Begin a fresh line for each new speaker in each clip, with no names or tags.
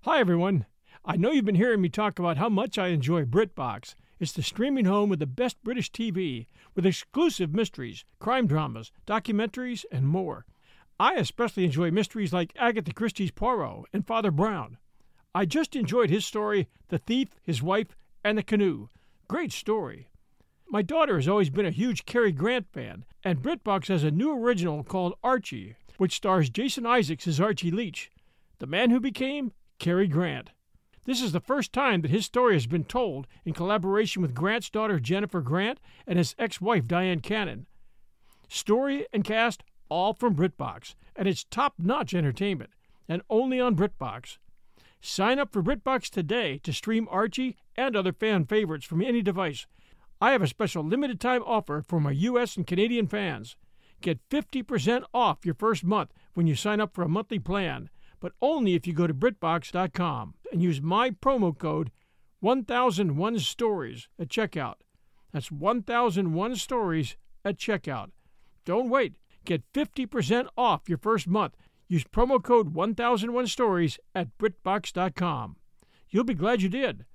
Hi, everyone. I know you've been hearing me talk about how much I enjoy BritBox. It's the streaming home with the best British TV, with exclusive mysteries, crime dramas, documentaries, and more. I especially enjoy mysteries like Agatha Christie's Poirot and Father Brown. I just enjoyed his story, The Thief, His Wife, and the Canoe. Great story. My daughter has always been a huge Cary Grant fan, and BritBox has a new original called Archie, which stars Jason Isaacs as Archie Leach, the man who became Cary Grant. This is the first time that his story has been told in collaboration with Grant's daughter Jennifer Grant and his ex-wife Diane Cannon. Story and cast all from BritBox, and it's top-notch entertainment, and only on BritBox. Sign up for BritBox today to stream Archie and other fan favorites from any device. I have a special limited-time offer for my U.S. and Canadian fans. Get 50% off your first month when you sign up for a monthly plan, but only if you go to BritBox.com and use my promo code 1001stories at checkout. That's 1001stories at checkout. Don't wait. Get 50% off your first month. Use promo code 1001stories at BritBox.com. You'll be glad you did.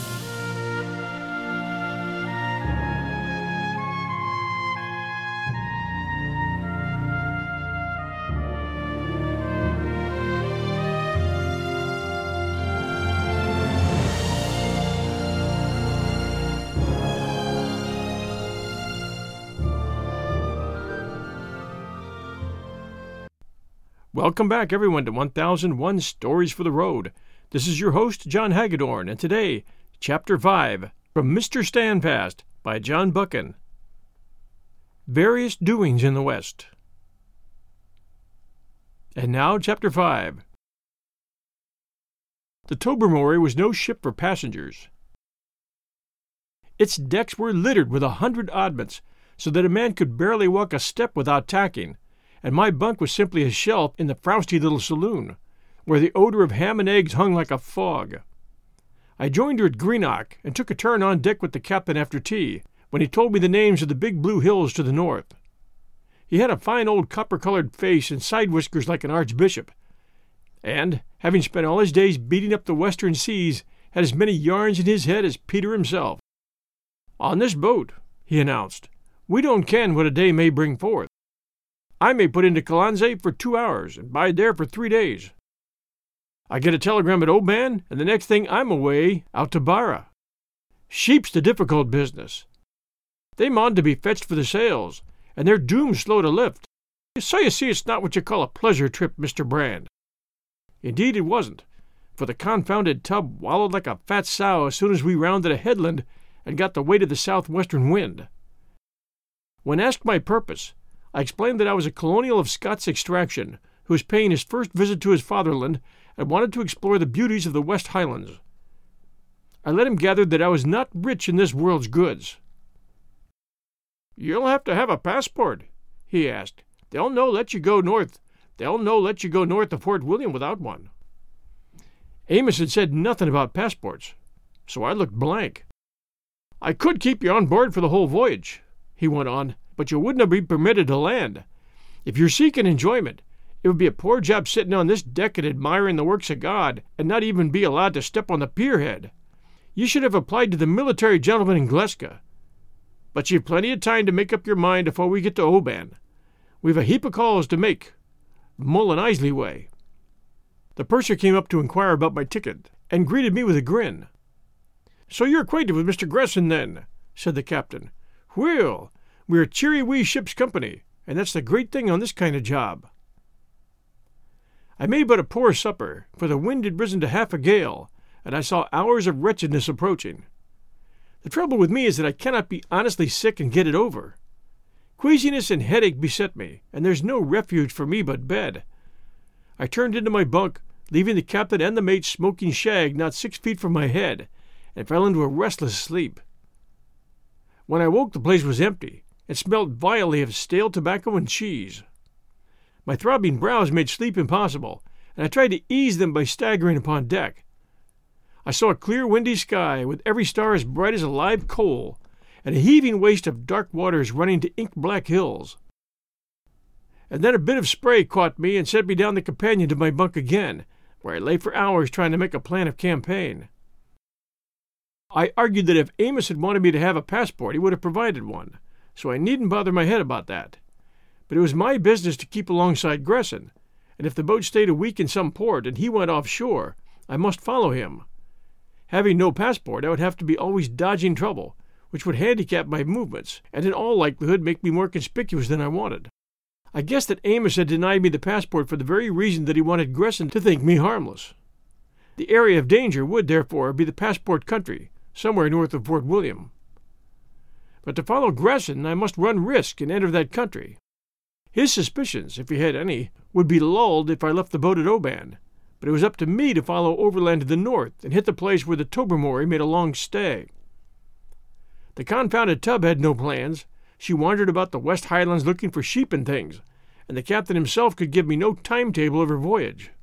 Welcome back, everyone, to 1001 Stories for the Road. This is your host, John Hagedorn, and today, Chapter 5, from Mr. Standfast, by John Buchan. Various Doings in the West. And now, Chapter 5. The Tobermory was no ship for passengers. Its decks were littered with 100 oddments, so that a man could barely walk a step without tacking, and my bunk was simply a shelf in the frosty little saloon, where the odor of ham and eggs hung like a fog. I joined her at Greenock and took a turn on deck with the captain after tea, when he told me the names of the big blue hills to the north. He had a fine old copper-colored face and side whiskers like an archbishop, and, having spent all his days beating up the western seas, had as many yarns in his head as Peter himself. "On this boat," he announced, "we don't ken what a day may bring forth. I may put into Colonsay for 2 hours and bide there for 3 days. I get a telegram at Oban, and the next thing I'm away out to Barra. Sheep's the difficult business. They maun to be fetched for the sails, and they're doomed slow to lift. So you see it's not what you call a pleasure trip, Mr. Brand." Indeed it wasn't, for the confounded tub wallowed like a fat sow as soon as we rounded a headland and got the weight of the southwestern wind. When asked my purpose, I explained that I was a colonial of Scots extraction, who was paying his first visit to his fatherland and wanted to explore the beauties of the West Highlands. I let him gather that I was not rich in this world's goods. "You'll have to have a passport," he asked. "They'll no let you go north. They'll no let you go north of Fort William without one." Amos had said nothing about passports, so I looked blank. "I could keep you on board for the whole voyage," he went on, "but you wouldn't be permitted to land. If you're seeking enjoyment, it would be a poor job sitting on this deck and admiring the works of God, and not even be allowed to step on the pierhead. You should have applied to the military gentleman in Gleska. But you've plenty of time to make up your mind afore we get to Oban. We've a heap of calls to make, Mull and Isley way." The purser came up to inquire about my ticket, and greeted me with a grin. "So you're acquainted with Mr. Gresson, then?" said the captain. "Well, we're a cheery wee ship's company, and that's the great thing on this kind of job." I made but a poor supper, for the wind had risen to half a gale, and I saw hours of wretchedness approaching. The trouble with me is that I cannot be honestly sick and get it over. Queasiness and headache beset me, and there's no refuge for me but bed. I turned into my bunk, leaving the captain and the mate smoking shag not 6 feet from my head, and fell into a restless sleep. When I woke, the place was empty, and smelled vilely of stale tobacco and cheese. My throbbing brows made sleep impossible, and I tried to ease them by staggering upon deck. I saw a clear windy sky, with every star as bright as a live coal, and a heaving waste of dark waters running to ink-black hills. And then a bit of spray caught me and sent me down the companion to my bunk again, where I lay for hours trying to make a plan of campaign. I argued that if Amos had wanted me to have a passport, he would have provided one, so I needn't bother my head about that. But it was my business to keep alongside Gresson, and if the boat stayed a week in some port and he went offshore, I must follow him. Having no passport, I would have to be always dodging trouble, which would handicap my movements, and in all likelihood make me more conspicuous than I wanted. I guessed that Amos had denied me the passport for the very reason that he wanted Gresson to think me harmless. The area of danger would, therefore, be the passport country, somewhere north of Fort William. But to follow Gresson, I must run risk and enter that country. His suspicions, if he had any, would be lulled if I left the boat at Oban, but it was up to me to follow overland to the north and hit the place where the Tobermory made a long stay. The confounded tub had no plans. She wandered about the West Highlands looking for sheep and things, and the captain himself could give me no timetable of her voyage.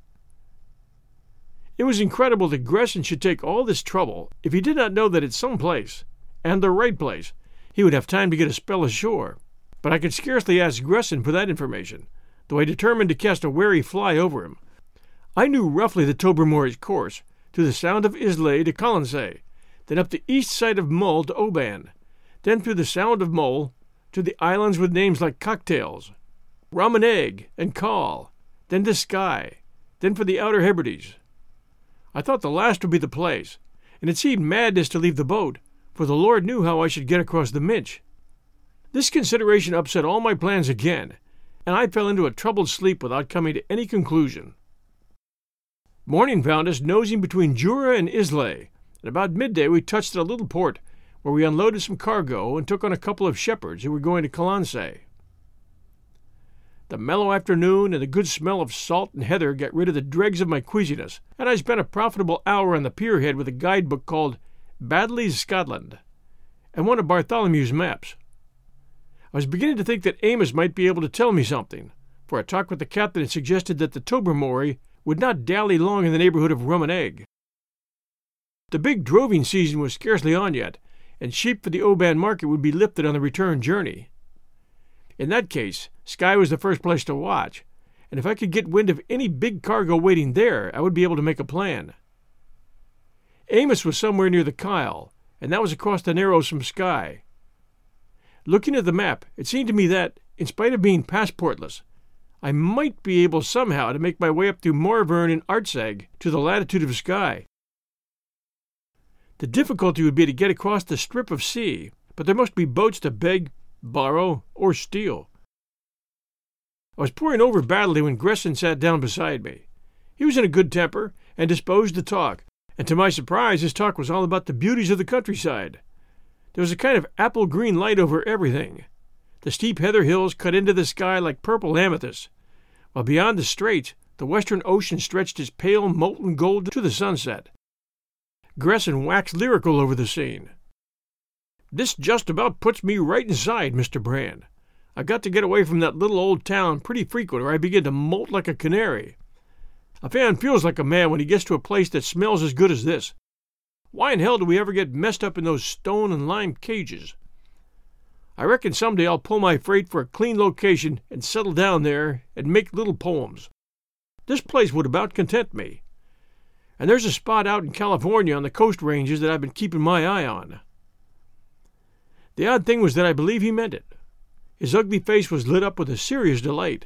It was incredible that Gresson should take all this trouble if he did not know that at some place, and the right place, he would have time to get a spell ashore. But I could scarcely ask Gresson for that information, though I determined to cast a wary fly over him. I knew roughly the Tobermory's course, to the sound of Islay to Colonsay, then up the east side of Mull to Oban, then through the sound of Mull to the islands with names like Cocktails, Rum and Egg, and Call, then to Skye, then for the Outer Hebrides. I thought the last would be the place, and it seemed madness to leave the boat, for the Lord knew how I should get across the Minch. This consideration upset all my plans again, and I fell into a troubled sleep without coming to any conclusion. Morning found us nosing between Jura and Islay, and about midday we touched at a little port, where we unloaded some cargo and took on a couple of shepherds who were going to Colonsay. The mellow afternoon and the good smell of salt and heather got rid of the dregs of my queasiness, and I spent a profitable hour on the pierhead with a guidebook called Baddeley's Scotland, and one of Bartholomew's maps. I was beginning to think that Amos might be able to tell me something, for a talk with the captain had suggested that the Tobermory would not dally long in the neighborhood of Rum and Egg. The big droving season was scarcely on yet, and sheep for the Oban market would be lifted on the return journey. In that case, Skye was the first place to watch, and if I could get wind of any big cargo waiting there, I would be able to make a plan. Amos was somewhere near the Kyle, and that was across the Narrows from Skye. Looking at the map, it seemed to me that, in spite of being passportless, I might be able somehow to make my way up through Morvern and Artseg to the latitude of Skye. The difficulty would be to get across the strip of sea, but there must be boats to beg, borrow, or steal. I was poring over Baddeley when Gresson sat down beside me. He was in a good temper and disposed to talk, and to my surprise his talk was all about the beauties of the countryside. There was a kind of apple-green light over everything. The steep heather hills cut into the sky like purple amethyst, while beyond the straits the western ocean stretched its pale molten gold to the sunset. Gresson waxed lyrical over the scene. "This just about puts me right inside, Mr. Brand. I've got to get away from that little old town pretty frequent or I begin to molt like a canary. A fan feels like a man when he gets to a place that smells as good as this. Why in hell do we ever get messed up in those stone and lime cages? I reckon someday I'll pull my freight for a clean location and settle down there and make little poems. This place would about content me. And there's a spot out in California on the coast ranges that I've been keeping my eye on." The odd thing was that I believe he meant it. His ugly face was lit up with a serious delight.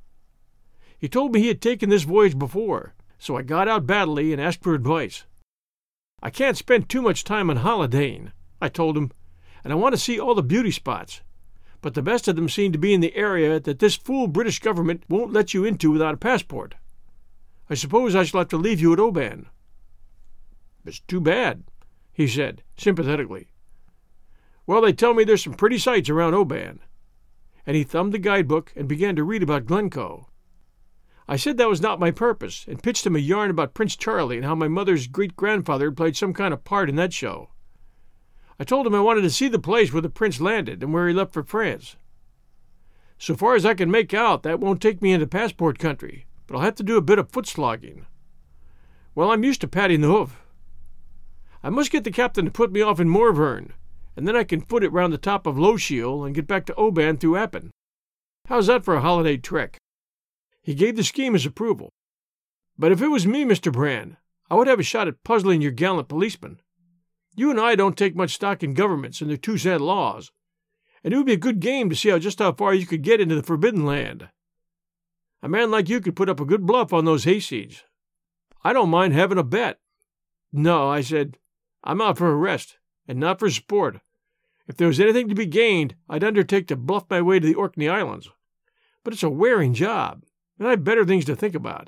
He told me he had taken this voyage before, so I got out Baddeley and asked for advice. "I can't spend too much time on holidaying," I told him, "and I want to see all the beauty spots. But the best of them seem to be in the area that this fool British government won't let you into without a passport. I suppose I shall have to leave you at Oban." "It's too bad," he said, sympathetically. "Well, they tell me there's some pretty sights around Oban." And he thumbed the guidebook and began to read about Glencoe. I said that was not my purpose, and pitched him a yarn about Prince Charlie and how my mother's great-grandfather had played some kind of part in that show. I told him I wanted to see the place where the prince landed and where he left for France. "So far as I can make out, that won't take me into passport country, but I'll have to do a bit of foot slogging. Well, I'm used to patting the hoof. I must get the captain to put me off in Morvern, and then I can foot it round the top of Lochiel and get back to Oban through Appin. How's that for a holiday trek?" He gave the scheme his approval. But if it was me, Mr. Brand, I would have a shot at puzzling your gallant policeman. You and I don't take much stock in governments and their 2-cent laws, and it would be a good game to see just how far you could get into the forbidden land. A man like you could put up a good bluff on those hayseeds. I don't mind having a bet." "No," I said, "I'm out for a rest, and not for sport. If there was anything to be gained, I'd undertake to bluff my way to the Orkney Islands. But it's a wearing job, and I've better things to think about."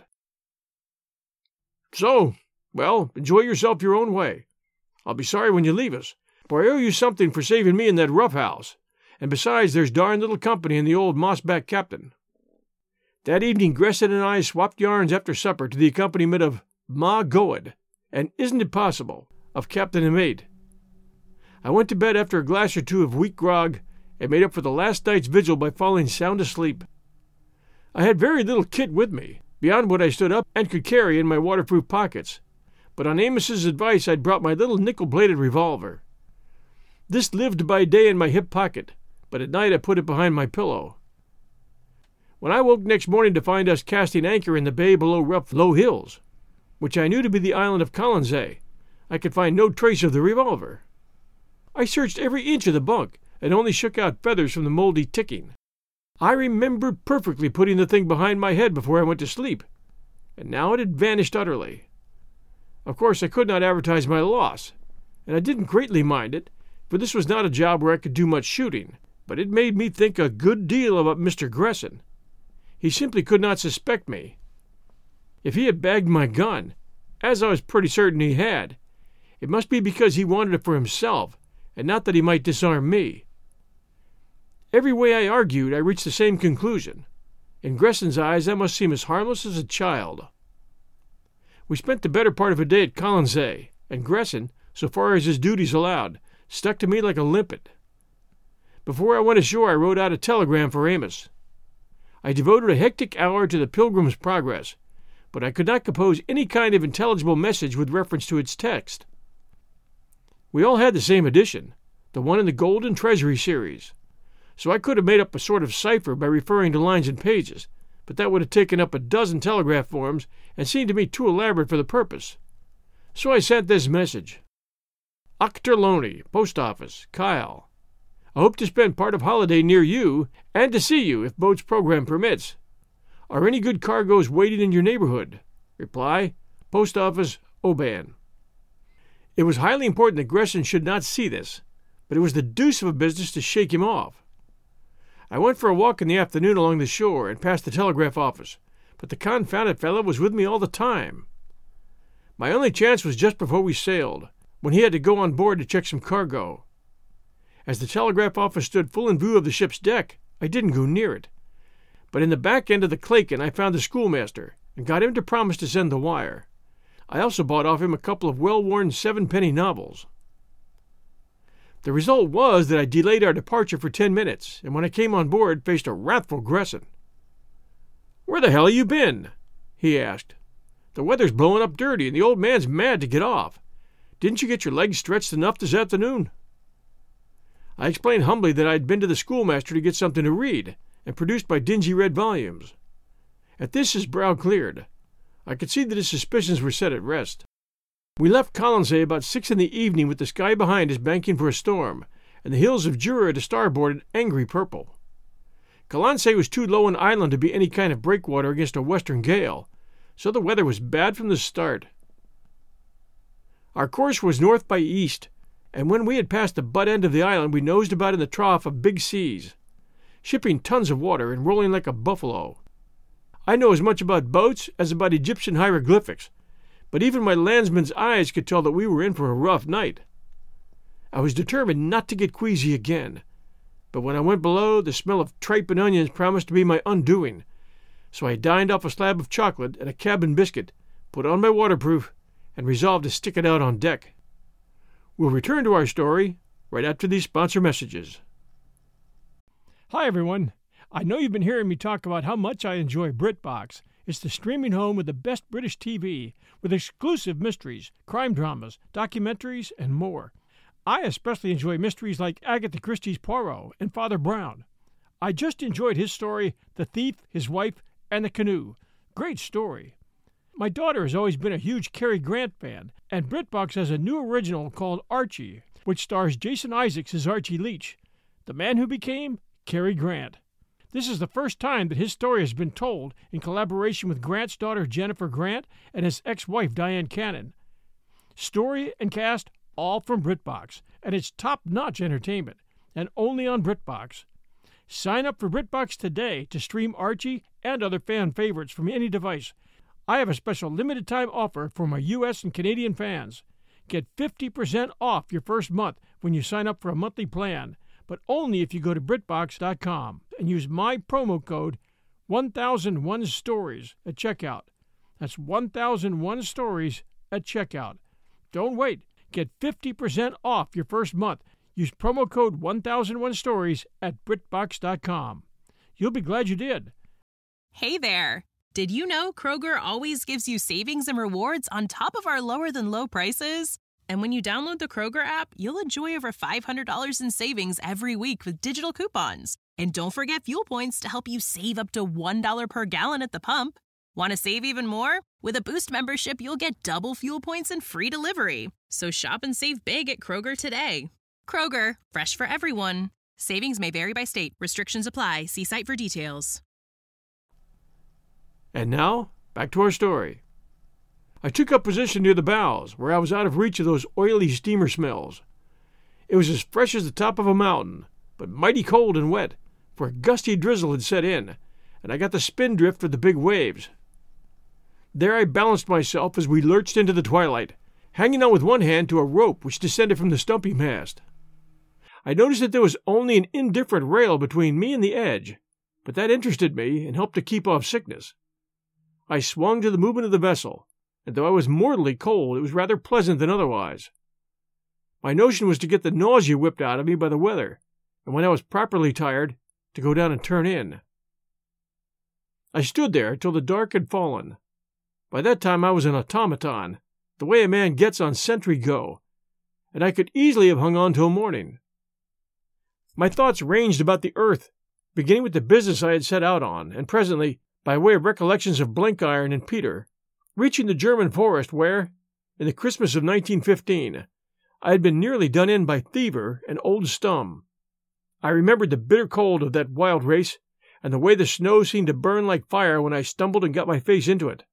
"So, well, enjoy yourself your own way. I'll be sorry when you leave us, for I owe you something for saving me in that rough house, and besides there's darn little company in the old mossback captain." That evening Gresson and I swapped yarns after supper to the accompaniment of "Ma Goed" and "Isn't It Possible" of Captain and Mate. I went to bed after a glass or two of weak grog, and made up for the last night's vigil by falling sound asleep. I had very little kit with me, beyond what I stood up and could carry in my waterproof pockets, but on Amos's advice I'd brought my little nickel-bladed revolver. This lived by day in my hip pocket, but at night I put it behind my pillow. When I woke next morning to find us casting anchor in the bay below rough low hills, which I knew to be the island of Colonsay, I could find no trace of the revolver. I searched every inch of the bunk, and only shook out feathers from the moldy ticking. I remembered perfectly putting the thing behind my head before I went to sleep, and now it had vanished utterly. Of course I could not advertise my loss, and I didn't greatly mind it, for this was not a job where I could do much shooting, but it made me think a good deal about Mr. Gresson. He simply could not suspect me. If he had bagged my gun, as I was pretty certain he had, it must be because he wanted it for himself, and not that he might disarm me. Every way I argued, I reached the same conclusion. In Gresson's eyes, I must seem as harmless as a child. We spent the better part of a day at Colonsay, and Gresson, so far as his duties allowed, stuck to me like a limpet. Before I went ashore, I wrote out a telegram for Amos. I devoted a hectic hour to the Pilgrim's Progress, but I could not compose any kind of intelligible message with reference to its text. We all had the same edition, the one in the Golden Treasury series, so I could have made up a sort of cipher by referring to lines and pages, but that would have taken up a dozen telegraph forms and seemed to me too elaborate for the purpose. So I sent this message. Ochterlony, Post Office, Kyle. I hope to spend part of holiday near you, and to see you if boat's program permits. Are any good cargoes waiting in your neighborhood? Reply, Post Office, Oban. It was highly important that Gresson should not see this, but it was the deuce of a business to shake him off. I went for a walk in the afternoon along the shore and past the telegraph office, but the confounded fellow was with me all the time. My only chance was just before we sailed, when he had to go on board to check some cargo. As the telegraph office stood full in view of the ship's deck, I didn't go near it. But in the back end of the Clacon I found the schoolmaster, and got him to promise to send the wire. I also bought off him a couple of well-worn 7-penny novels. The result was that I delayed our departure for 10 minutes, and when I came on board, faced a wrathful Gresson. "Where the hell have you been?" he asked. "The weather's blowing up dirty, and the old man's mad to get off. Didn't you get your legs stretched enough this afternoon?" I explained humbly that I had been to the schoolmaster to get something to read, and produced my dingy red volumes. At this his brow cleared. I could see that his suspicions were set at rest. We left Colonsay about 6 in the evening with the sky behind us banking for a storm, and the hills of Jura to starboard an angry purple. Colonsay was too low an island to be any kind of breakwater against a western gale, so the weather was bad from the start. Our course was north by east, and when we had passed the butt end of the island we nosed about in the trough of big seas, shipping tons of water and rolling like a buffalo. I know as much about boats as about Egyptian hieroglyphics, but even my landsman's eyes could tell that we were in for a rough night. I was determined not to get queasy again, but when I went below, the smell of tripe and onions promised to be my undoing, so I dined off a slab of chocolate and a cabin biscuit, put on my waterproof, and resolved to stick it out on deck. We'll return to our story right after these sponsor messages. Hi, everyone. I know you've been hearing me talk about how much I enjoy BritBox. It's the streaming home with the best British TV, with exclusive mysteries, crime dramas, documentaries, and more. I especially enjoy mysteries like Agatha Christie's Poirot and Father Brown. I just enjoyed his story, The Thief, His Wife, and the Canoe. Great story. My daughter has always been a huge Cary Grant fan, and BritBox has a new original called Archie, which stars Jason Isaacs as Archie Leach, the man who became Cary Grant. This is the first time that his story has been told in collaboration with Grant's daughter Jennifer Grant and his ex-wife Diane Cannon. Story and cast all from BritBox, and it's top-notch entertainment, and only on BritBox. Sign up for BritBox today to stream Archie and other fan favorites from any device. I have a special limited-time offer for my U.S. and Canadian fans. Get 50% off your first month when you sign up for a monthly plan, but only if you go to BritBox.com and use my promo code 1001stories at checkout. That's 1001stories at checkout. Don't wait. Get 50% off your first month. Use promo code 1001stories at BritBox.com. You'll be glad you did.
Hey there. Did you know Kroger always gives you savings and rewards on top of our lower-than-low prices? And when you download the Kroger app, you'll enjoy over $500 in savings every week with digital coupons. And don't forget fuel points to help you save up to $1 per gallon at the pump. Want to save even more? With a Boost membership, you'll get double fuel points and free delivery. So shop and save big at Kroger today. Kroger, fresh for everyone. Savings may vary by state. Restrictions apply. See site for details.
And now, back to our story. I took up position near the bows, where I was out of reach of those oily steamer smells. It was as fresh as the top of a mountain, but mighty cold and wet, for a gusty drizzle had set in, and I got the spindrift of the big waves. There I balanced myself as we lurched into the twilight, hanging on with one hand to a rope which descended from the stumpy mast. I noticed that there was only an indifferent rail between me and the edge, but that interested me and helped to keep off sickness. I swung to the movement of the vessel, and though I was mortally cold, it was rather pleasant than otherwise. My notion was to get the nausea whipped out of me by the weather, and when I was properly tired, to go down and turn in. I stood there till the dark had fallen. By that time I was an automaton, the way a man gets on sentry go, and I could easily have hung on till morning. My thoughts ranged about the earth, beginning with the business I had set out on, and presently, by way of recollections of Blenkiron and Peter, reaching the German forest where, in the Christmas of 1915, I had been nearly done in by Thiever and Old Stum. I remembered the bitter cold of that wild race, and the way the snow seemed to burn like fire when I stumbled and got my face into it.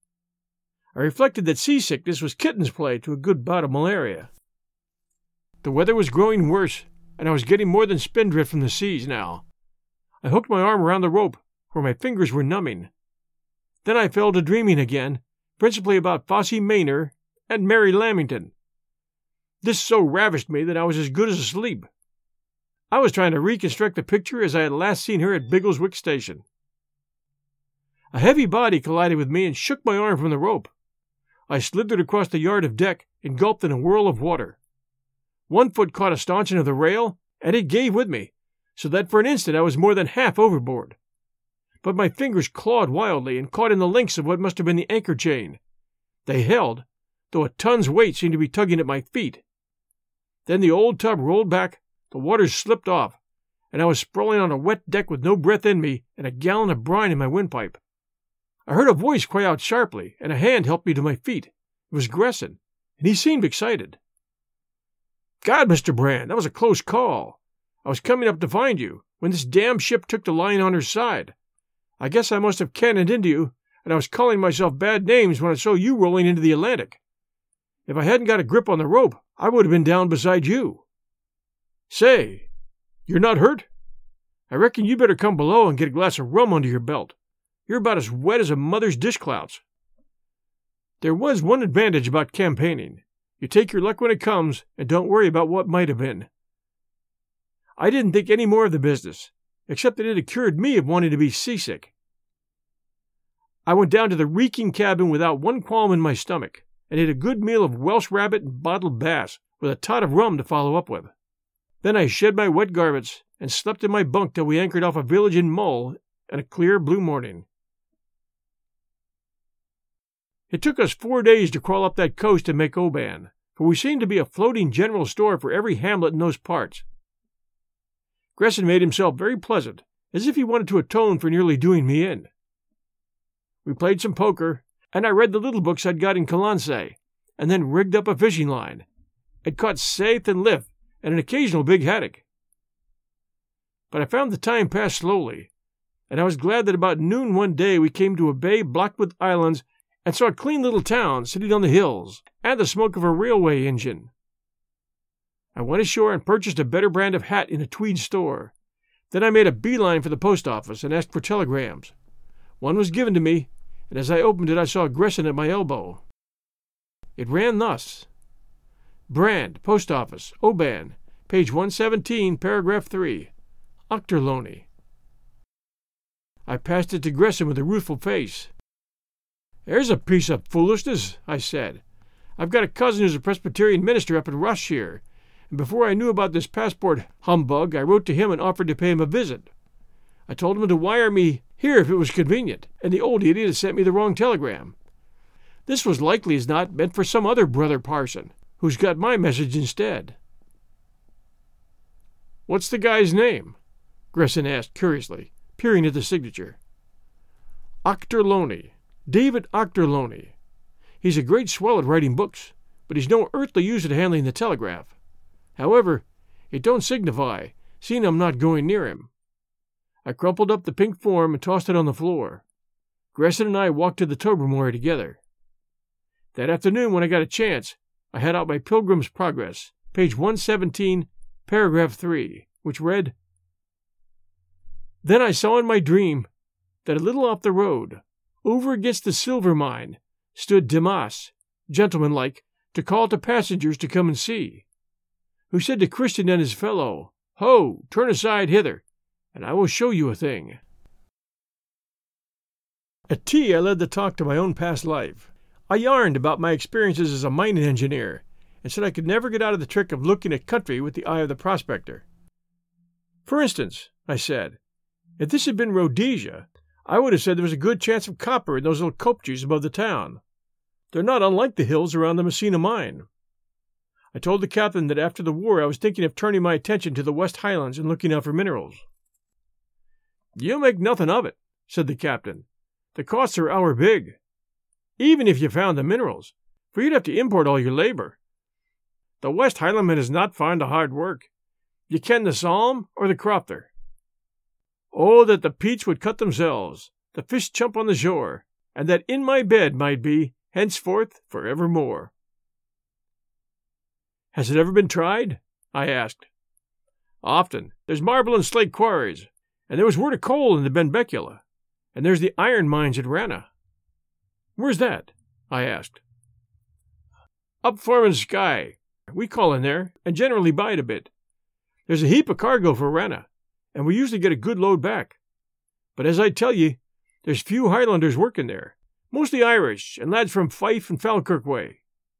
I reflected that seasickness was kitten's play to a good bout of malaria. The weather was growing worse, and I was getting more than spindrift from the seas now. I hooked my arm around the rope, where my fingers were numbing. Then I fell to dreaming again, principally about Fosse Maynor and Mary Lamington. This so ravished me that I was as good as asleep. I was trying to reconstruct the picture as I had last seen her at Biggleswick Station. A heavy body collided with me and shook my arm from the rope. I slithered across the yard of deck, engulfed in a whirl of water. One foot caught a stanchion of the rail, and it gave with me, so that for an instant I was more than half overboard. But my fingers clawed wildly and caught in the links of what must have been the anchor chain. They held, though a ton's weight seemed to be tugging at my feet. Then the old tub rolled back, the waters slipped off, and I was sprawling on a wet deck with no breath in me and a gallon of brine in my windpipe. I heard a voice cry out sharply, and a hand helped me to my feet. It was Gresson, and he seemed excited. "God, Mr. Brand, that was a close call. I was coming up to find you, when this damn ship took to lying on her side. I guess I must have cannoned into you, and I was calling myself bad names when I saw you rolling into the Atlantic. If I hadn't got a grip on the rope, I would have been down beside you. Say, you're not hurt? I reckon you better come below and get a glass of rum under your belt. You're about as wet as a mother's dishclouts." There was one advantage about campaigning. You take your luck when it comes, and don't worry about what might have been. I didn't think any more of the business, except that it had cured me of wanting to be seasick. I went down to the reeking cabin without one qualm in my stomach, and ate a good meal of Welsh rabbit and bottled bass, with a tot of rum to follow up with. Then I shed my wet garments, and slept in my bunk till we anchored off a village in Mull and a clear blue morning. It took us 4 days to crawl up that coast and make Oban, for we seemed to be a floating general store for every hamlet in those parts. Gresson made himself very pleasant, as if he wanted to atone for nearly doing me in. We played some poker, and I read the little books I'd got in Colonsay, and then rigged up a fishing line, and caught saithe and liff and an occasional big haddock. But I found the time pass slowly, and I was glad that about noon one day we came to a bay blocked with islands and saw a clean little town sitting on the hills, and the smoke of a railway engine. I went ashore and purchased a better brand of hat in a tweed store. Then I made a beeline for the post office and asked for telegrams. One was given to me, and as I opened it I saw Gresson at my elbow. It ran thus: Brand, Post Office, Oban, page 117, paragraph 3, Ochterlony. I passed it to Gresson with a rueful face. "There's a piece of foolishness," I said. "I've got a cousin who's a Presbyterian minister up in Ross-shire, and before I knew about this passport humbug I wrote to him and offered to pay him a visit. I told him to wire me here if it was convenient, and the old idiot has sent me the wrong telegram. This was likely as not meant for some other brother parson, who's got my message instead." "What's the guy's name?" Gresson asked curiously, peering at the signature. "Ochterlony. David Ochterlony. He's a great swell at writing books, but he's no earthly use at handling the telegraph. However, it don't signify, seeing I'm not going near him." I crumpled up the pink form and tossed it on the floor. Gresson and I walked to the Tobermory together. That afternoon, when I got a chance, I had out my Pilgrim's Progress, page 117, paragraph 3, which read, "Then I saw in my dream that a little off the road, over against the silver mine, stood Demas, gentlemanlike, to call to passengers to come and see, who said to Christian and his fellow, 'Ho, turn aside hither, and I will show you a thing.'" At tea I led the talk to my own past life. I yarned about my experiences as a mining engineer, and said I could never get out of the trick of looking at country with the eye of the prospector. "For instance," I said, "if this had been Rhodesia, I would have said there was a good chance of copper in those little kopjes above the town. They're not unlike the hills around the Messina mine." I told the captain that after the war I was thinking of turning my attention to the West Highlands and looking out for minerals. "You'll make nothing of it," said the captain. "The costs are our big. Even if you found the minerals, for you'd have to import all your labor. The West Highlandman is not fond of hard work. You ken the psalm or the crofter. Oh, that the peats would cut themselves, the fish chump on the shore, and that in my bed might be, henceforth, for evermore." "Has it ever been tried?" I asked. "Often. There's marble and slate quarries, and there was wort of coal in the Benbecula, and there's the iron mines at Ranna." "Where's that?" I asked. "Up Foreman's Sky. We call in there, and generally bide a bit. There's a heap of cargo for Ranna, and we usually get a good load back. But as I tell ye, there's few Highlanders working there, mostly Irish and lads from Fife and Falkirk way."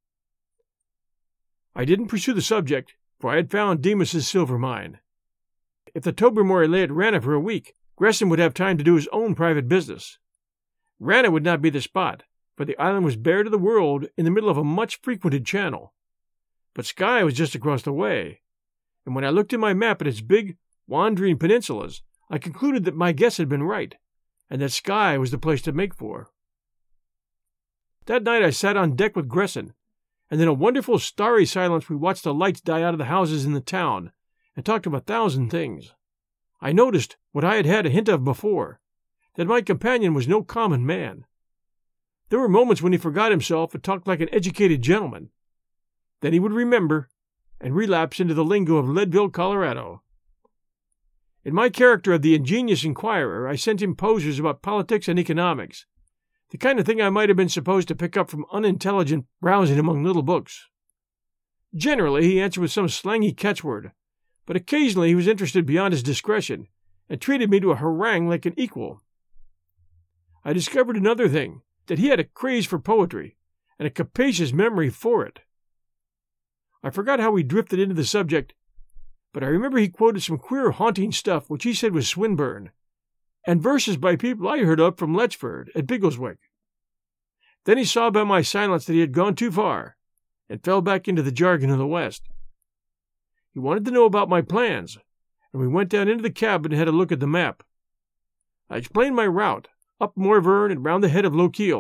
I didn't pursue the subject, for I had found Demas's silver mine. If the Tobermory lay at Ranna for a week, Gresson would have time to do his own private business. Ranna would not be the spot, for the island was bare to the world in the middle of a much-frequented channel. But Skye was just across the way, and when I looked in my map at its big, wandering peninsulas, I concluded that my guess had been right, and that Skye was the place to make for. That night I sat on deck with Gresson, and in a wonderful starry silence we watched the lights die out of the houses in the town, and talked of 1,000 things. I noticed, what I had had a hint of before, that my companion was no common man. There were moments when he forgot himself and talked like an educated gentleman. Then he would remember, and relapse into the lingo of Leadville, Colorado. In my character of the ingenious inquirer, I sent him posers about politics and economics, the kind of thing I might have been supposed to pick up from unintelligent browsing among little books. Generally, he answered with some slangy catchword, but occasionally he was interested beyond his discretion, and treated me to a harangue like an equal. I discovered another thing, that he had a craze for poetry, and a capacious memory for it. I forgot how we drifted into the subject, but I remember he quoted some queer haunting stuff which he said was Swinburne, and verses by people I heard of from Letchford at Biggleswick. Then he saw by my silence that he had gone too far, and fell back into the jargon of the West. He wanted to know about my plans, and we went down into the cabin and had a look at the map. I explained my route, up Morvern and round the head of Lochiel,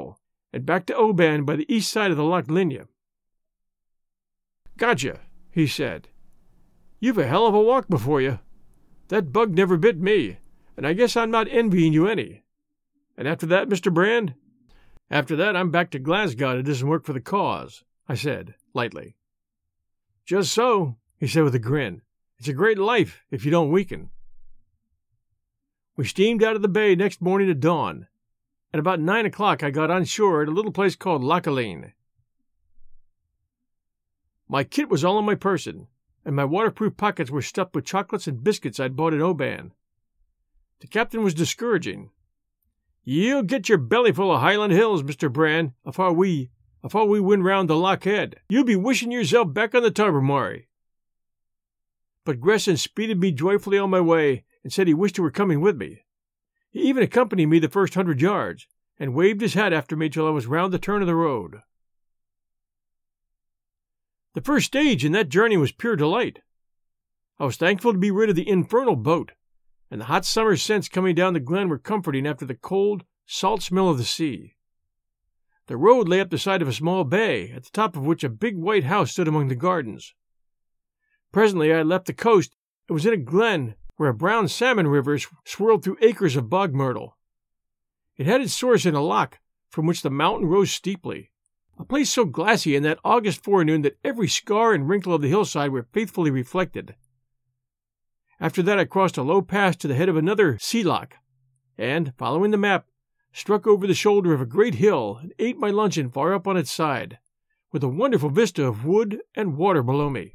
and back to Oban by the east side of the Loch Linnhe. Gotcha, he said. You've a hell of a walk before you. That bug never bit me, and I guess I'm not envying you any. And after that, Mr. Brand? After that, I'm back to Glasgow to do some work for the cause, I said, lightly. Just so, he said with a grin. It's a great life if you don't weaken. We steamed out of the bay next morning at dawn. At about 9 o'clock I got on shore at a little place called Lochaline. My kit was all on my person, and my waterproof pockets were stuffed with chocolates and biscuits I'd bought at Oban. The captain was discouraging. You'll get your belly full of Highland Hills, Mr. Brand, afore we win round the Loch Head. You'll be wishing yourself back on the Tobermory. But Gresson speeded me joyfully on my way and said he wished he were coming with me. He even accompanied me the first 100 yards, and waved his hat after me till I was round the turn of the road. The first stage in that journey was pure delight. I was thankful to be rid of the infernal boat, and the hot summer scents coming down the glen were comforting after the cold, salt smell of the sea. The road lay up the side of a small bay, at the top of which a big white house stood among the gardens. Presently I left the coast and was in a glen where a brown salmon river swirled through acres of bog myrtle. It had its source in a loch from which the mountain rose steeply, a place so glassy in that August forenoon that every scar and wrinkle of the hillside were faithfully reflected. After that I crossed a low pass to the head of another sea loch, and, following the map, struck over the shoulder of a great hill and ate my luncheon far up on its side, with a wonderful vista of wood and water below me.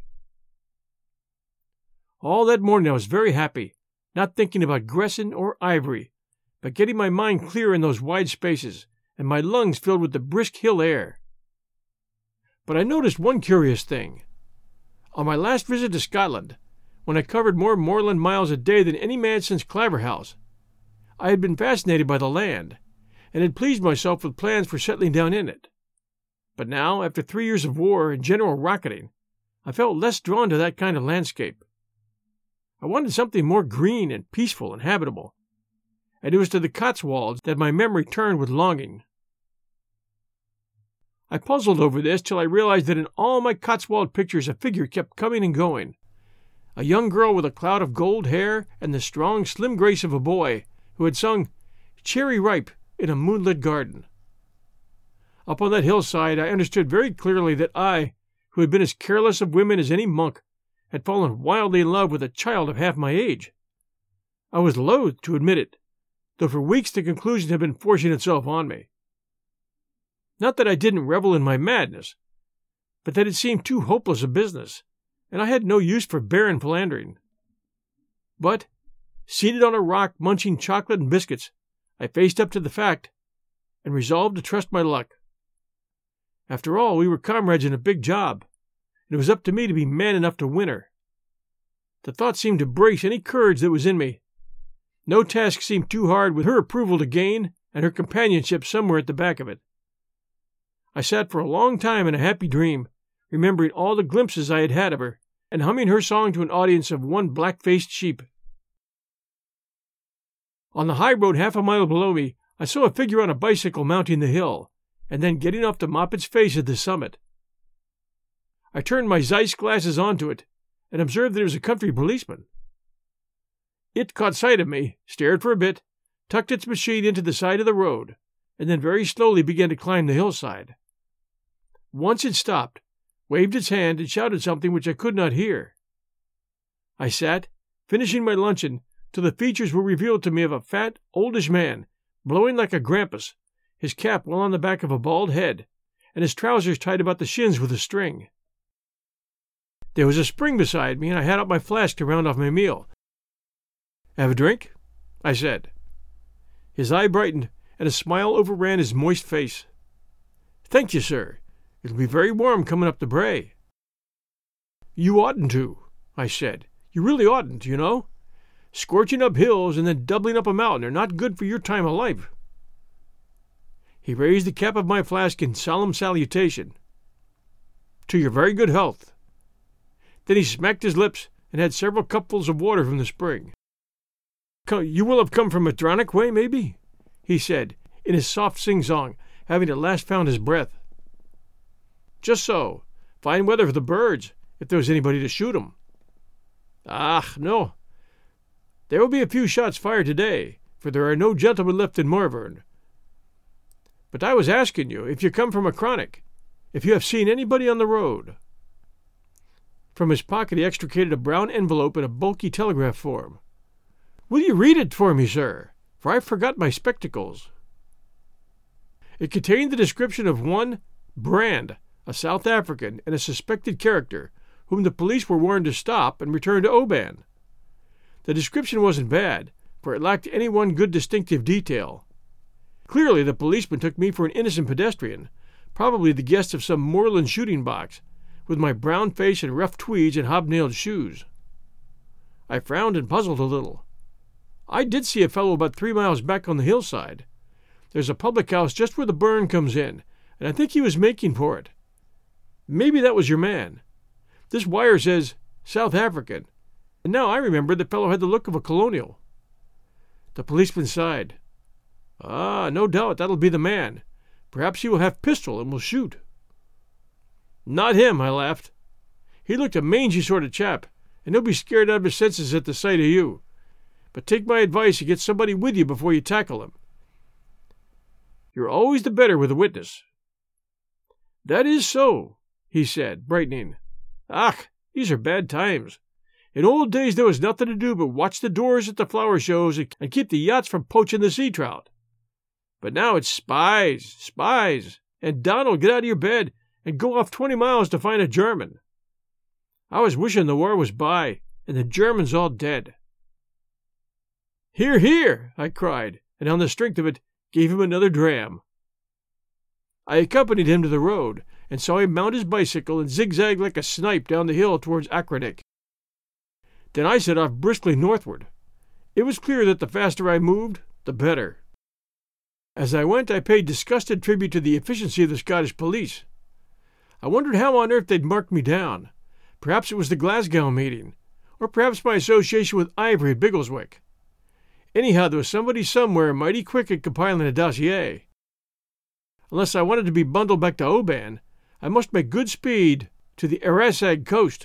All that morning I was very happy, not thinking about Gresson or Ivory, but getting my mind clear in those wide spaces, and my lungs filled with the brisk hill air. But I noticed one curious thing. On my last visit to Scotland, when I covered more moorland miles a day than any man since Claverhouse, I had been fascinated by the land, and had pleased myself with plans for settling down in it. But now, after 3 years of war and general rocketing, I felt less drawn to that kind of landscape. I wanted something more green and peaceful and habitable, and it was to the Cotswolds that my memory turned with longing. I puzzled over this till I realized that in all my Cotswold pictures a figure kept coming and going, a young girl with a cloud of gold hair and the strong, slim grace of a boy who had sung "Cherry Ripe" in a moonlit garden. Up on that hillside I understood very clearly that I, who had been as careless of women as any monk, had fallen wildly in love with a child of half my age. I was loath to admit it, though for weeks the conclusion had been forcing itself on me. Not that I didn't revel in my madness, but that it seemed too hopeless a business, and I had no use for barren philandering. But, seated on a rock munching chocolate and biscuits, I faced up to the fact, and resolved to trust my luck. After all, we were comrades in a big job, and it was up to me to be man enough to win her. The thought seemed to brace any courage that was in me. No task seemed too hard with her approval to gain, and her companionship somewhere at the back of it. I sat for a long time in a happy dream, remembering all the glimpses I had had of her, and humming her song to an audience of one black-faced sheep. On the high road half a mile below me, I saw a figure on a bicycle mounting the hill, and then getting off to mop its face at the summit. I turned my Zeiss glasses onto it, and observed that it was a country policeman. It caught sight of me, stared for a bit, tucked its machine into the side of the road, and then very slowly began to climb the hillside. Once it stopped, waved its hand, and shouted something which I could not hear. I sat, finishing my luncheon, till the features were revealed to me of a fat, oldish man, blowing like a grampus, his cap well on the back of a bald head, and his trousers tied about the shins with a string. There was a spring beside me, and I had out my flask to round off my meal. "Have a drink?" I said. His eye brightened, and a smile overran his moist face. "Thank you, sir. It'll be very warm coming up the brae." "You oughtn't to," I said. "You really oughtn't, you know. Scorching up hills and then doubling up a mountain are not good for your time of life." He raised the cap of my flask in solemn salutation. "To your very good health." Then he smacked his lips and had several cupfuls of water from the spring. "You will have come from Adrannoch way, maybe?" he said, in his soft sing-song, having at last found his breath. Just so. Fine weather for the birds, if there was anybody to shoot 'em. Ah, no. There will be a few shots fired today, for there are no gentlemen left in Morvern. But I was asking you if you come from a chronic, if you have seen anybody on the road. From his pocket he extricated a brown envelope and a bulky telegraph form. Will you read it for me, sir? For I forgot my spectacles. It contained the description of one Brand, a South African and a suspected character, whom the police were warned to stop and return to Oban. The description wasn't bad, for it lacked any one good distinctive detail. Clearly the policeman took me for an innocent pedestrian, probably the guest of some moorland shooting box, with my brown face and rough tweeds and hobnailed shoes. I frowned and puzzled a little. I did see a fellow about 3 miles back on the hillside. There's a public house just where the burn comes in, and I think he was making for it. Maybe that was your man. This wire says South African, and now I remember the fellow had the look of a colonial. The policeman sighed. Ah, no doubt that'll be the man. Perhaps he will have pistol and will shoot. Not him, I laughed. He looked a mangy sort of chap, and he'll be scared out of his senses at the sight of you. But take my advice and get somebody with you before you tackle him. You're always the better with a witness. That is so, he said, brightening. Ach, these are bad times. In old days there was nothing to do but watch the doors at the flower shows and keep the yachts from poaching the sea trout. But now it's spies, and Donald, get out of your bed and go off 20 miles to find a German. I was wishing the war was by, and the Germans all dead. Hear, hear, I cried, and on the strength of it, gave him another dram. I accompanied him to the road, and saw him mount his bicycle and zigzag like a snipe down the hill towards Achranich. Then I set off briskly northward. It was clear that the faster I moved, the better. As I went, I paid disgusted tribute to the efficiency of the Scottish police. I wondered how on earth they'd marked me down. Perhaps it was the Glasgow meeting, or perhaps my association with Ivory at Biggleswick. Anyhow, there was somebody somewhere mighty quick at compiling a dossier. Unless I wanted to be bundled back to Oban, I must make good speed to the Arisaig coast.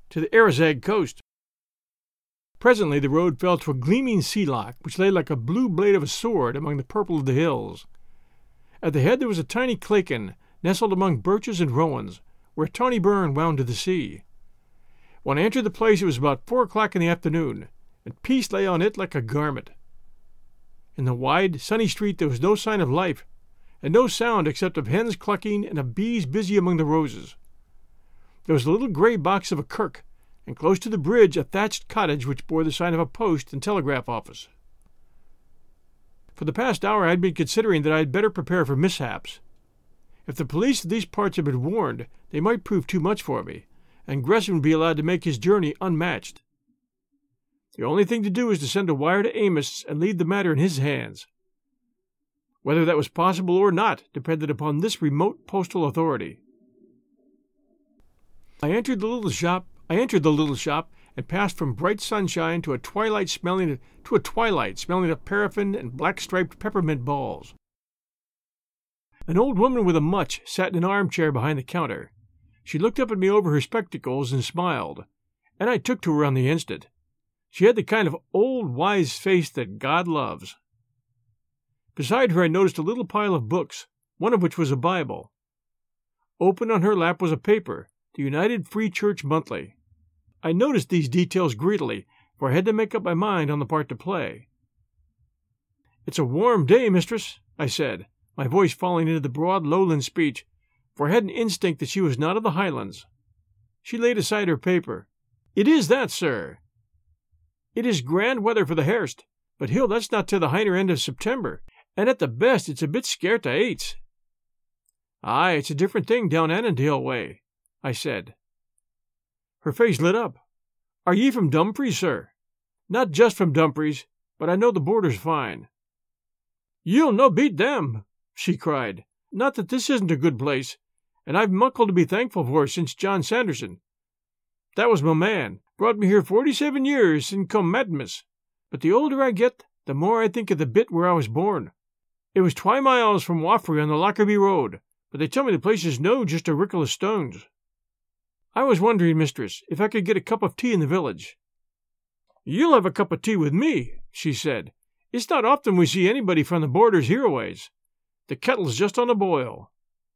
Presently the road fell to a gleaming sea loch, which lay like a blue blade of a sword among the purple of the hills. At the head there was a tiny clachan, nestled among birches and rowans, where a tawny burn wound to the sea. When I entered the place it was about 4 o'clock in the afternoon, and peace lay on it like a garment. In the wide, sunny street there was no sign of life, and no sound except of hens clucking and of bees busy among the roses. There was a little grey box of a kirk, and close to the bridge a thatched cottage which bore the sign of a post and telegraph office. For the past hour I had been considering that I had better prepare for mishaps. If the police of these parts had been warned, they might prove too much for me, and Gresham would be allowed to make his journey unmatched. The only thing to do was to send a wire to Amos and leave the matter in his hands. Whether that was possible or not depended upon this remote postal authority. I entered the little shop and passed from bright sunshine to a twilight smelling of paraffin and black-striped peppermint balls. An old woman with a mutch sat in an armchair behind the counter. She looked up at me over her spectacles and smiled, and I took to her on the instant. She had the kind of old, wise face that God loves. Beside her I noticed a little pile of books, one of which was a Bible. Open on her lap was a paper, the United Free Church Monthly. I noticed these details greedily, for I had to make up my mind on the part to play. "It's a warm day, mistress," I said, my voice falling into the broad lowland speech, for I had an instinct that she was not of the Highlands. She laid aside her paper. "It is that, sir." "It is grand weather for the hairst, but hill that's not till the hiner end of September, and at the best it's a bit scairt o' aights." "Aye, it's a different thing down Annandale way," I said. Her face lit up. "Are ye from Dumfries, sir?" "Not just from Dumfries, but I know the borders fine." "You'll no beat them," she cried. "Not that this isn't a good place, and I've muckle to be thankful for since John Sanderson. That was my man, brought me here 47 years in come Madmas, but the older I get, the more I think of the bit where I was born. It was 20 miles from Wafry on the Lockerbie Road, but they tell me the place is no just a rickle of stones. I was wondering, mistress, if I could get a cup of tea in the village. You'll have a cup of tea with me, she said. It's not often we see anybody from the borders hereaways. The kettle's just on a boil.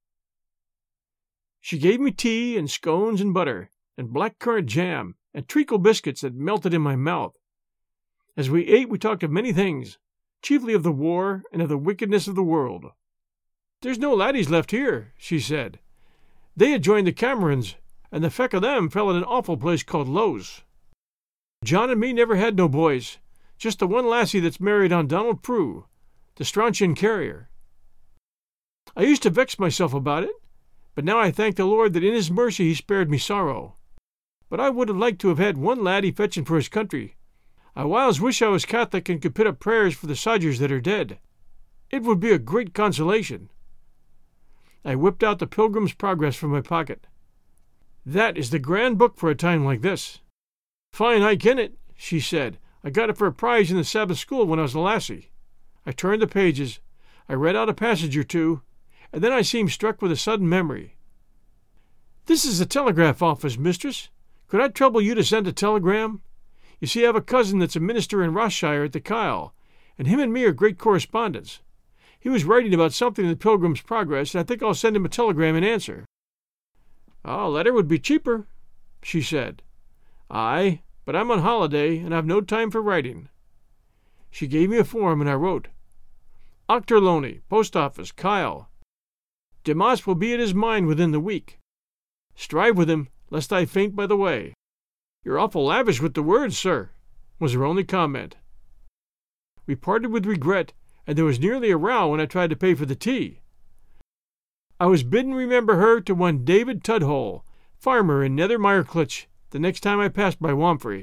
She gave me tea and scones and butter, and black-currant jam, and treacle biscuits that melted in my mouth. As we ate, we talked of many things, chiefly of the war and of the wickedness of the world. There's no laddies left here, she said. They had joined the Camerons, and the feck of them fell at an awful place called Lowes. John and me never had no boys, just the one lassie that's married on Donald Prue, the Strontian carrier. I used to vex myself about it, but now I thank the Lord that in his mercy he spared me sorrow. But I would have liked to have had one laddie fetching for his country. I whiles wish I was Catholic and could put up prayers for the sodgers that are dead. It would be a great consolation. I whipped out the Pilgrim's Progress from my pocket. That is the grand book for a time like this. Fine I ken it, she said. I got it for a prize in the Sabbath school when I was a lassie. I turned the pages. I read out a passage or two, and then I seemed struck with a sudden memory. This is the telegraph office, mistress. Could I trouble you to send a telegram? You see, I have a cousin that's a minister in Rossshire at the Kyle, and him and me are great correspondents. He was writing about something in the Pilgrim's Progress, and I think I'll send him a telegram in answer. A letter would be cheaper, she said. Aye, but I'm on holiday, and I've no time for writing. She gave me a form, and I wrote, Ochterlony, Post Office, Kyle. Demas will be at his mind within the week. Strive with him, lest I faint by the way. You're awful lavish with the words, sir, was her only comment. We parted with regret, and there was nearly a row when I tried to pay for the tea. I was bidden remember her to one David Tudhole, farmer in Nethermyrclitch, the next time I passed by Wamphray.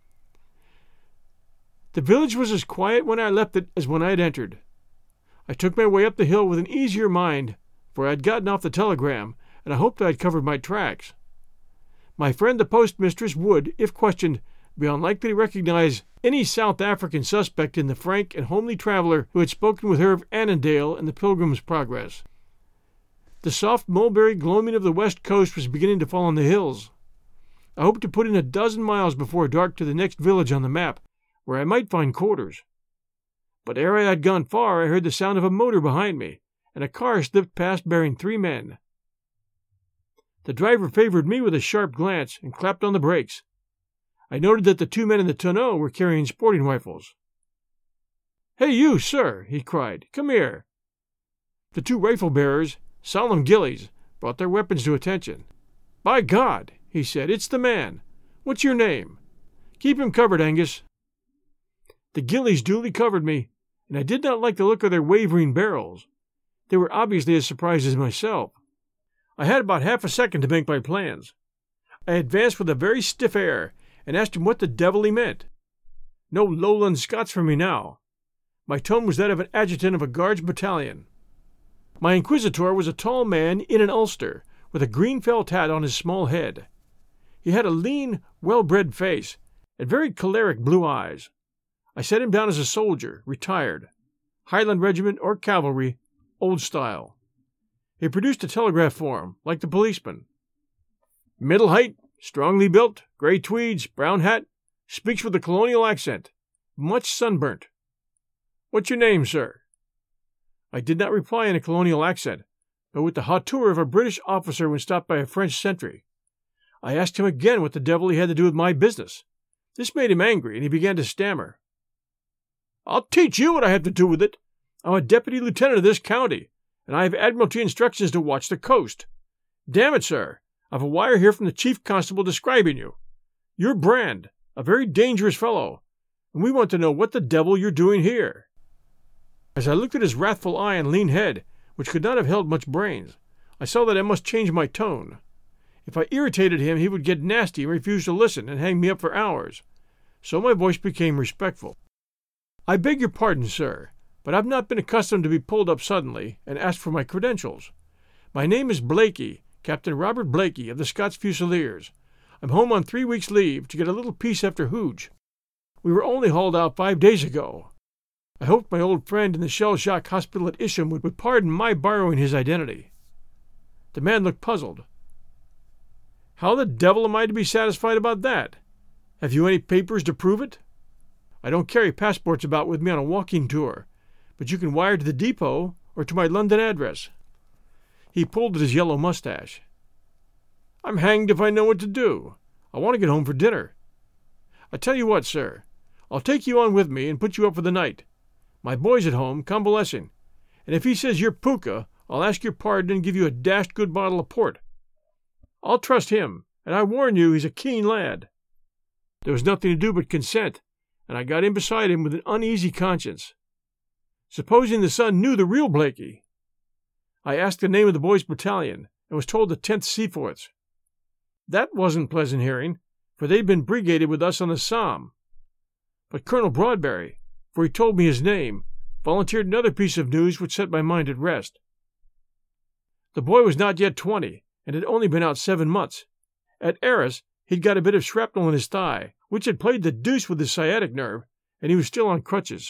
The village was as quiet when I left it as when I had entered. I took my way up the hill with an easier mind, for I had gotten off the telegram, and I hoped I had covered my tracks. My friend the postmistress would, if questioned, be unlikely to recognize any South African suspect in the frank and homely traveller who had spoken with her of Annandale and the Pilgrim's Progress. The soft mulberry gloaming of the west coast was beginning to fall on the hills. I hoped to put in 12 miles before dark to the next village on the map, where I might find quarters. But ere I had gone far, I heard the sound of a motor behind me, and a car slipped past bearing 3 men. The driver favored me with a sharp glance and clapped on the brakes. I noted that the 2 men in the tonneau were carrying sporting rifles. Hey, you, sir, he cried, come here. The 2 rifle-bearers, solemn gillies, brought their weapons to attention. By God, he said, it's the man. What's your name? Keep him covered, Angus. The gillies duly covered me, and I did not like the look of their wavering barrels. They were obviously as surprised as myself. I had about half a second to make my plans. I advanced with a very stiff air, and asked him what the devil he meant. No Lowland Scots for me now. My tone was that of an adjutant of a guards battalion. My inquisitor was a tall man in an ulster, with a green felt hat on his small head. He had a lean, well-bred face, and very choleric blue eyes. I set him down as a soldier, retired, Highland regiment or cavalry, old style. He produced a telegraph form, like the policeman. Middle height, strongly built, grey tweeds, brown hat, speaks with a colonial accent, much sunburnt. What's your name, sir? I did not reply in a colonial accent, but with the hauteur of a British officer when stopped by a French sentry. I asked him again what the devil he had to do with my business. This made him angry, and he began to stammer. I'll teach you what I have to do with it. I'm a deputy lieutenant of this county, and I have Admiralty instructions to watch the coast. Damn it, sir, I've a wire here from the chief constable describing you. You're Brand, a very dangerous fellow, and we want to know what the devil you're doing here. As I looked at his wrathful eye and lean head, which could not have held much brains, I saw that I must change my tone. If I irritated him, he would get nasty and refuse to listen and hang me up for hours. So my voice became respectful. I beg your pardon, sir, but I've not been accustomed to be pulled up suddenly and asked for my credentials. My name is Blakey, Captain Robert Blakey of the Scots Fusiliers. I'm home on 3 weeks' leave to get a little peace after Hooge. We were only hauled out 5 days ago. I hoped my old friend in the shell-shock hospital at Isham would pardon my borrowing his identity. The man looked puzzled. How the devil am I to be satisfied about that? Have you any papers to prove it? I don't carry passports about with me on a walking tour, but you can wire to the depot or to my London address. He pulled at his yellow mustache. I'm hanged if I know what to do. I want to get home for dinner. I tell you what, sir, I'll take you on with me and put you up for the night. My boy's at home, convalescing, and if he says you're puka, I'll ask your pardon and give you a dashed good bottle of port. I'll trust him, and I warn you he's a keen lad. There was nothing to do but consent, and I got in beside him with an uneasy conscience. Supposing the son knew the real Blakey? I asked the name of the boy's battalion, and was told the 10th Seaforths. That wasn't pleasant hearing, for they'd been brigaded with us on the Somme. But Colonel Broadberry, for he told me his name, volunteered another piece of news which set my mind at rest. The boy was not yet 20, and had only been out 7 months. At Arras, he'd got a bit of shrapnel in his thigh, which had played the deuce with his sciatic nerve, and he was still on crutches.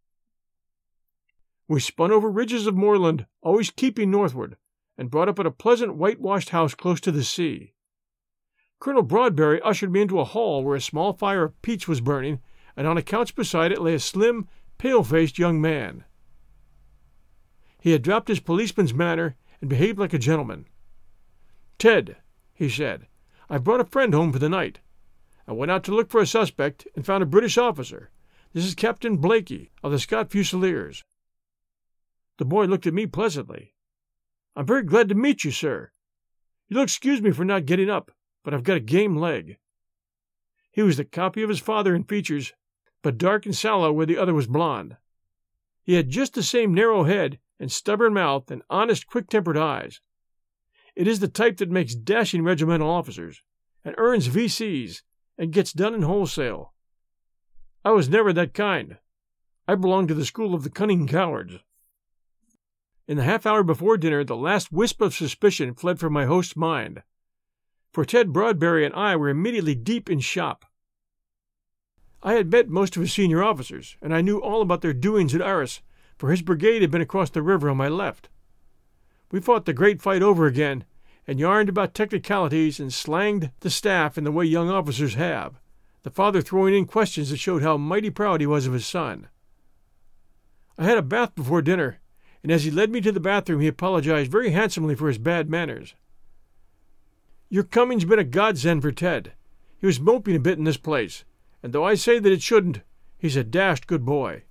We spun over ridges of moorland, always keeping northward, and brought up at a pleasant whitewashed house close to the sea. Colonel Broadberry ushered me into a hall where a small fire of peats was burning, and on a couch beside it lay a slim, pale-faced young man. He had dropped his policeman's manner and behaved like a gentleman. "Ted," he said, "I've brought a friend home for the night. I went out to look for a suspect and found a British officer. This is Captain Blakey, of the Scott Fusiliers." The boy looked at me pleasantly. "I'm very glad to meet you, sir. You'll excuse me for not getting up, but I've got a game leg." He was the copy of his father in features, but dark and sallow where the other was blond. He had just the same narrow head and stubborn mouth and honest, quick-tempered eyes. It is the type that makes dashing regimental officers, and earns V.C.s, and gets done in wholesale. I was never that kind. I belonged to the school of the cunning cowards. In the half-hour before dinner, the last wisp of suspicion fled from my host's mind, for Ted Broadberry and I were immediately deep in shop. I had met most of his senior officers, and I knew all about their doings at Arras, for his brigade had been across the river on my left. We fought the great fight over again, and yarned about technicalities and slanged the staff in the way young officers have, the father throwing in questions that showed how mighty proud he was of his son. I had a bath before dinner, and as he led me to the bathroom he apologized very handsomely for his bad manners. "Your coming's been a godsend for Ted. He was moping a bit in this place, and though I say that it shouldn't, he's a dashed good boy."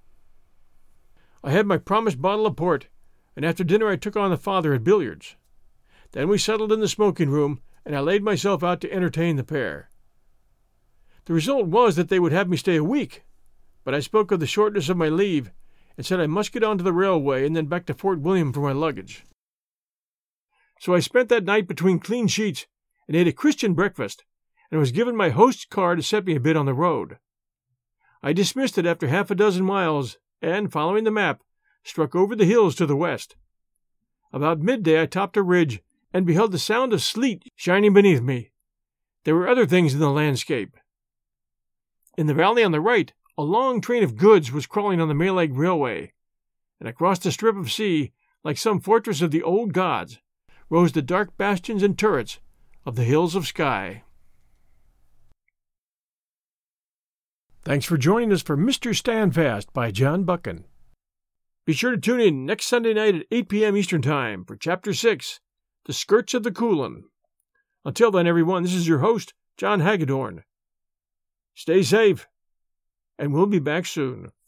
I had my promised bottle of port, and after dinner I took on the father at billiards. Then we settled in the smoking room, and I laid myself out to entertain the pair. The result was that they would have me stay a week, but I spoke of the shortness of my leave, and said I must get on to the railway and then back to Fort William for my luggage. So I spent that night between clean sheets, and ate a Christian breakfast, and was given my host's car to set me a bit on the road. I dismissed it after 6 miles, and, following the map, struck over the hills to the west. About midday I topped a ridge, and beheld the sound of sleet shining beneath me. There were other things in the landscape. In the valley on the right, a long train of goods was crawling on the Mallaig Railway, and across the strip of sea, like some fortress of the old gods, rose the dark bastions and turrets of the hills of Skye. Thanks for joining us for Mr. Standfast by John Buchan. Be sure to tune in next Sunday night at 8 p.m. Eastern Time for Chapter 6, The Skirts of the Coolin. Until then, everyone, this is your host, John Hagedorn. Stay safe, and we'll be back soon.